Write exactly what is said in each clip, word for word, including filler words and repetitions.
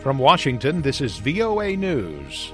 From Washington, this is V O A News.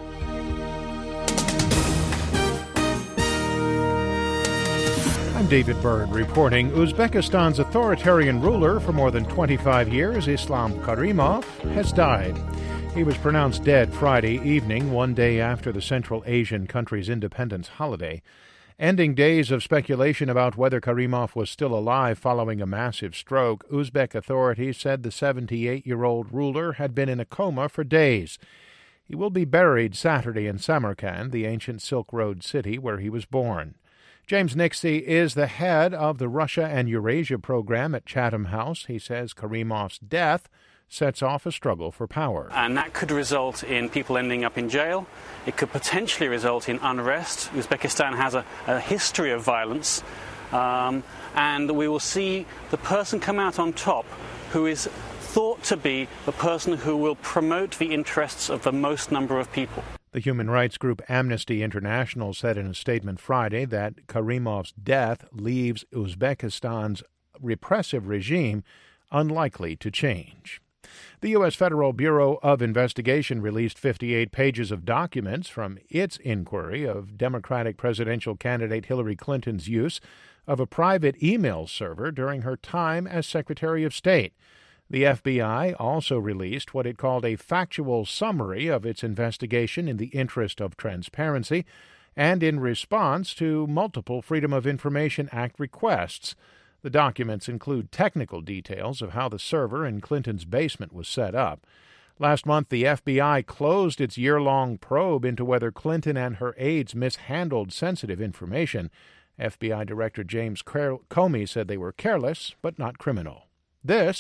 I'm David Byrd reporting. Uzbekistan's authoritarian ruler for more than twenty-five years, Islam Karimov, has died. He was pronounced dead Friday evening, one day after the Central Asian country's independence holiday, ending days of speculation about whether Karimov was still alive following a massive stroke. Uzbek authorities said the seventy-eight-year-old ruler had been in a coma for days. He will be buried Saturday in Samarkand, the ancient Silk Road city where he was born. James Nixie is the head of the Russia and Eurasia program at Chatham House. He says Karimov's death sets off a struggle for power. And that could result in people ending up in jail. It could potentially result in unrest. Uzbekistan has a, a history of violence. Um, and we will see the person come out on top who is thought to be the person who will promote the interests of the most number of people. The human rights group Amnesty International said in a statement Friday that Karimov's death leaves Uzbekistan's repressive regime unlikely to change. The U S Federal Bureau of Investigation released fifty-eight pages of documents from its inquiry of Democratic presidential candidate Hillary Clinton's use of a private email server during her time as Secretary of State. The F B I also released what it called a factual summary of its investigation in the interest of transparency and in response to multiple Freedom of Information Act requests. The documents include technical details of how the server in Clinton's basement was set up. Last month, the F B I closed its year-long probe into whether Clinton and her aides mishandled sensitive information. F B I Director James Comey said they were careless but not criminal. This